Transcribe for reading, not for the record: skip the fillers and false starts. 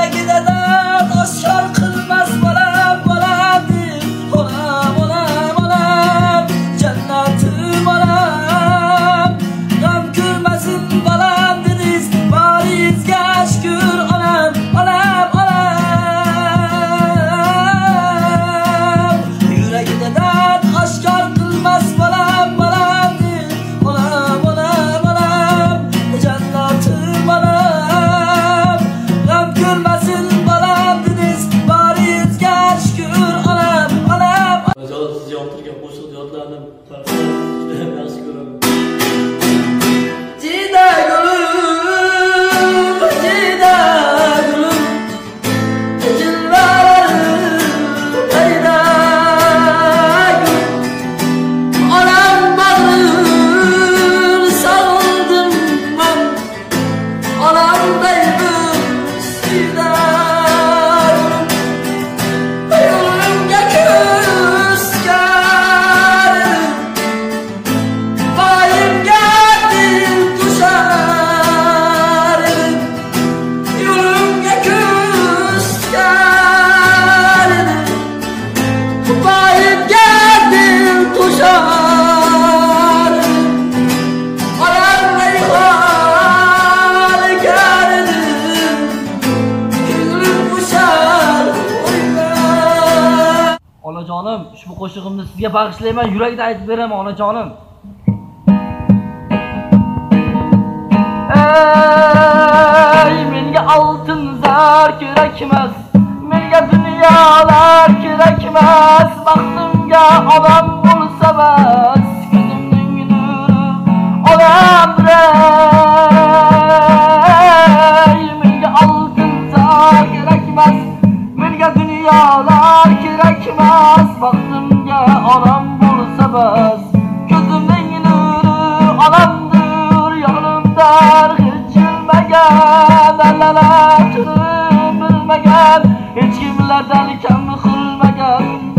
Yuragida dard oshkor qilmas bolam bolamdir. Onam onam onam jannatim onam. G'am ko'rmasin bolam dediz, boringizga shukr onam onam onam. Yuragida dard oshkor qilmas bolam bolamdir. Onam onam onam jannatim onam. G'am ko'rmasin bolam dediz, boringizga shukr onam onam. Siz yoqtirgan qo'shiq yodlarni tarafdan juda yaxshi ko'raman. Cida gülüm, cida gülüm, cilvelerim peyda gülüm. Anam bağrır saldım ben, anam beybim cida gülüm. Yolumga küskerim, bayimga dil tuşarım. Yolumga küskerim, bayimga dil tuşarım. Anam reyhan ekerdim, gülüm uçar oynar. Onajonim, ushbu qo'shig'imni sizga bag'ishlayman, yurakdan aytib beraman onajonim. Ey, menga oltin zar kerak emas, menga dunyolar kerak emas, baxtimga odam bo'lsa bas, ko'zimning nuri odamdir. Ey, menga oltin zar kerak emas, menga dunyolar kerak emas, baxtimga odam bo'lsa bas, ko'zimning nuri odamdir. Yonimda hech bilmagan, allalar bilmagan, hech kimlardan kam qilmagan.